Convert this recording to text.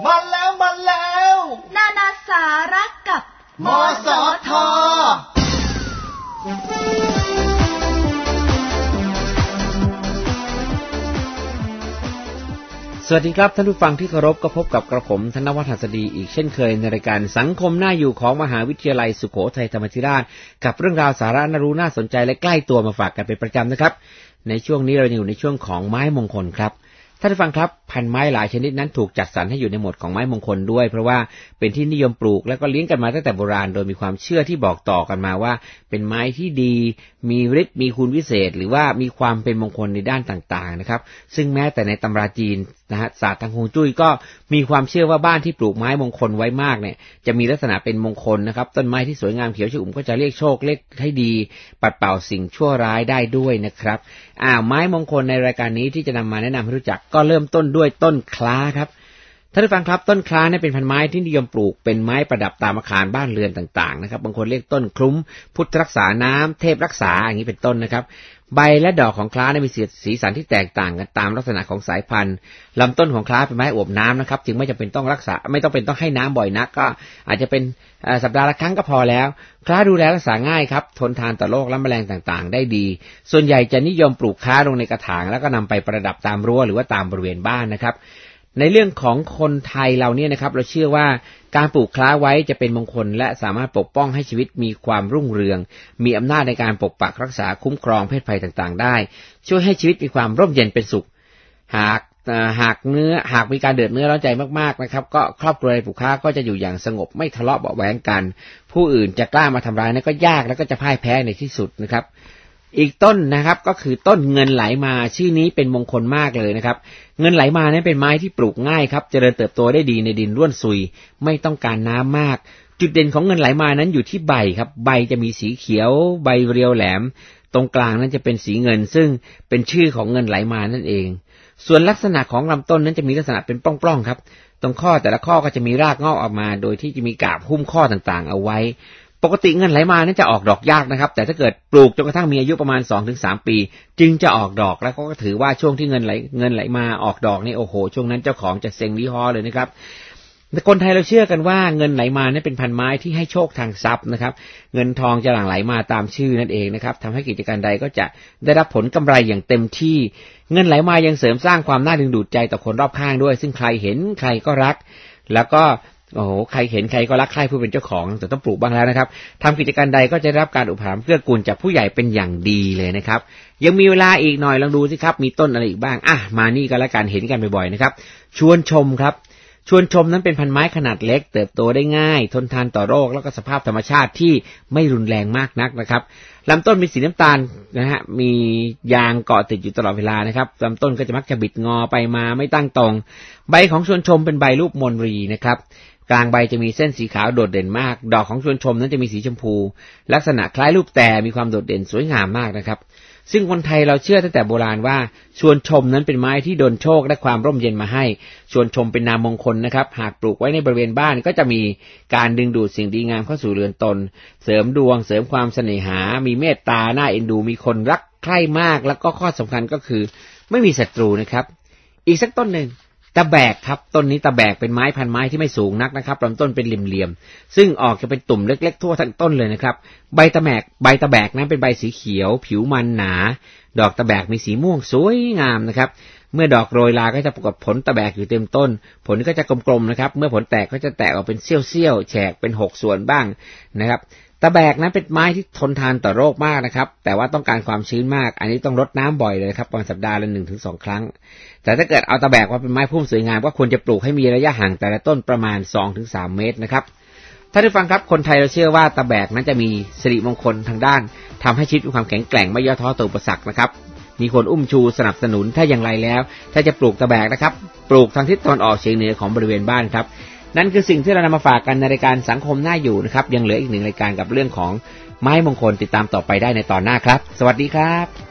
แล้วนานาสาระกับมสท. สวัสดีครับท่านผู้ฟังที่เคารพก็พบกับกระผมธนวัฒน์ หัสดีอีกเช่นเคยในรายการสังคมน่าอยู่ของมหาวิทยาลัยสุโขทัยธรรมาธิราชกับเรื่องราวสาระน่ารู้น่าสนใจและใกล้ตัวมาฝากกันเป็นประจำนะครับในช่วงนี้เราอยู่ในช่วงของไม้มงคลครับท่านผู้ฟังครับพันไม้หลายชนิดนั้นถูกจัดสรรให้อยู่ในหมวดของไม้มงคลด้วยเพราะว่าเป็นที่นิยมปลูกและก็เลี้ยงกันมาตั้งแต่โบราณโดยมีความเชื่อที่บอกต่อกันมาว่าเป็นไม้ที่ดีมีฤทธิ์มีคุณวิเศษหรือว่ามีความเป็นมงคลในด้านต่างๆนะครับซึ่งแม้แต่ในตำราจีนนะฮะศาสตร์ทางฮวงจุ้ยก็มีความเชื่อว่าบ้านที่ปลูกไม้มงคลไว้มากเนี่ยจะมีลักษณะเป็นมงคลนะครับต้นไม้ที่สวยงามเขียวชอุ่มก็จะเรียกโชคเรียกให้ดีปัดเป่าสิ่งชั่วร้ายได้ด้วยนะครับไม้มงคลในรายการนี้ที่จะนำมาแนะนำให้รู้จักก็เริ่มต้นด้วยต้นคล้าครับท่านผู้ฟังครับต้นคล้าเนี่ยเป็นพันไม้ที่นิยมปลูกเป็นไม้ประดับตามอาคารบ้านเรือนต่างๆนะครับบางคนเรียกต้นคลุ้มพุทธรักษาน้ำเทพรักษาอย่างนี้เป็นต้นนะครับใบและดอกของคล้ามีสีสันที่แตกต่างกันตามลักษณะของสายพันธุ์ลำต้นของคล้าเป็นไม้อวบน้ำนะครับจึงไม่จำเป็นต้องรักษาไม่ต้องเป็นต้องให้น้ำบ่อยนักก็อาจจะเป็นสัปดาห์ละครั้งก็พอแล้วคล้าดูแลรักษาง่ายครับทนทานต่อโรคและแมลงต่างๆได้ดีส่วนใหญ่จะนิยมปลูกคล้าลงในกระถางแล้วก็นำไปประดับตามรั้วหรือว่าตามบริเวณบ้านนะครับในเรื่องของคนไทยเราเนี่ยนะครับเราเชื่อว่าการปลูกคล้าไว้จะเป็นมงคลและสามารถปกป้องให้ชีวิตมีความรุ่งเรืองมีอำนาจในการปกปักรักษาคุ้มครองเพศภัยต่างๆได้ช่วยให้ชีวิตมีความร่มเย็นเป็นสุขหากมีการเดือดเนื้อร้อนใจมากๆนะครับก็ครอบครัวในปลูกคล้าก็จะอยู่อย่างสงบไม่ทะเลาะเบาะแว้งกันผู้อื่นจะกล้ามาทำร้ายนั้นก็ยากแล้วก็จะพ่ายแพ้ในที่สุดนะครับอีกต้นนะครับก็คือต้นเงินไหลมาชื่อนี้เป็นมงคลมากเลยนะครับเงินไหลมานั้นเป็นไม้ที่ปลูกง่ายครับเจริญเติบโตได้ดีในดินร่วนซุยไม่ต้องการน้ำมากจุดเด่นของเงินไหลมานั้นอยู่ที่ใบครับใบจะมีสีเขียวใบเรียวแหลมตรงกลางนั้นจะเป็นสีเงินซึ่งเป็นชื่อของเงินไหลมานั่นเองส่วนลักษณะของลำต้นนั้นจะมีลักษณะเป็นปล้องๆครับตรงข้อแต่ละข้อก็จะมีรากงอกออกมาโดยที่จะมีกาบหุ้มข้อต่างๆเอาไว้ปกติเงินไหลมานั้นจะออกดอกยากนะครับแต่ถ้าเกิดปลูกจนกระทั่งมีอายุประมาณ 2-3 ปีจึงจะออกดอกแล้วก็ถือว่าช่วงที่เงินไหลมาออกดอกนี่โอ้โหช่วงนั้นเจ้าของจะเซ็งลี้ฮอเลยนะครับแต่คนไทยเราเชื่อกันว่าเงินไหลมานั้นเป็นพันไม้ที่ให้โชคทางทรัพย์นะครับเงินทองจะหลั่งไหลมาตามชื่อนั่นเองนะครับทำให้กิจการใดก็จะได้รับผลกำไรอย่างเต็มที่เงินไหลมายังเสริมสร้างความน่าดึงดูดใจต่อคนรอบข้างด้วยซึ่งใครเห็นใครก็รักแล้วก็โอ้โหใครเห็นใครก็รักใครผู้เป็นเจ้าของแต่ต้องปลูกบ้างแล้วนะครับทำกิจการใดก็จะได้รับการอุปถัมภ์เกื้อกูลจากผู้ใหญ่เป็นอย่างดีเลยนะครับยังมีเวลาอีกหน่อยลองดูสิครับมีต้นอะไรอีกบ้างมานี่ก็แล้วกันเห็นกันบ่อยๆนะครับชวนชมครับชวนชมนั้นเป็นพันไม้ขนาดเล็กเติบโตได้ง่ายทนทานต่อโรคแล้วก็สภาพธรรมชาติที่ไม่รุนแรงมากนักนะครับลำต้นมีสีน้ำตาลนะฮะมียางเกาะติดอยู่ตลอดเวลานะครับลำต้นก็จะมักจะบิดงอไปมาไม่ตั้งตรงใบของชวนชมเป็นใบรูปมนรีนะครับกลางใบจะมีเส้นสีขาวโดดเด่นมากดอกของชวนชมนั้นจะมีสีชมพูลักษณะคล้ายรูปแต่มีความโดดเด่นสวยงามมากนะครับซึ่งคนไทยเราเชื่อตั้งแต่โบราณว่าชวนชมนั้นเป็นไม้ที่ดลโชคและความร่มเย็นมาให้ชวนชมเป็นนามมงคลนะครับหากปลูกไว้ในบริเวณบ้านก็จะมีการดึงดูดสิ่งดีงามเข้าสู่เรือนตนเสริมดวงเสริมความเสน่หามีเมตตาน่าเอ็นดูมีคนรักใคร่มากแล้วก็ข้อสำคัญก็คือไม่มีศัตรูนะครับอีกสักต้นหนึ่งตะแบกครับต้นนี้ตะแบกเป็นไม้พันไม้ที่ไม่สูงนักนะครับลำต้นเป็นเหลี่ยมๆซึ่งออกจะเป็นตุ่มเล็กๆทั่วทั้งต้นเลยนะครับใบตะแบกนั้นเป็นใบสีเขียวผิวมันหนาดอกตะแบกมีสีม่วงสวยงามนะครับเมื่อดอกโรยลาก็จะปรากฏผลตะแบกอยู่เต็มต้นผลก็จะกลมๆนะครับเมื่อผลแตกก็จะแตกออกเป็นเสี้ยวๆแฉกเป็น6ส่วนบ้างนะครับตะแบกนั้นเป็นไม้ที่ทนทานต่อโรคมากนะครับแต่ว่าต้องการความชื้นมากอันนี้ต้องรดน้ำบ่อยเลยครับประมาณสัปดาห์ละ 1-2 ครั้งแต่ถ้าเกิดเอาตะแบกว่าเป็นไม้พุ่มสวยงามก็ควรจะปลูกให้มีระยะห่างแต่ละต้นประมาณ 2-3 เมตรนะครับท่านผู้ฟังครับคนไทยเราเชื่อว่าตะแบกนั้นจะมีสิริมงคลทางด้านทำให้ชีวิตมีความแข็งแกร่งไม่ย่อท้อต่ออุปสรรคนะครับมีคนอุ้มชูสนับสนุนถ้าอย่างไรแล้วถ้าจะปลูกตะแบกนะครับปลูกทางทิศตะวันออกเฉียงเหนือของบริเวณบ้านครับนั่นคือสิ่งที่เรานำมาฝากกันในรายการสังคมน่าอยู่นะครับยังเหลืออีกหนึ่งรายการกับเรื่องของไม้มงคลติดตามต่อไปได้ในตอนหน้าครับสวัสดีครับ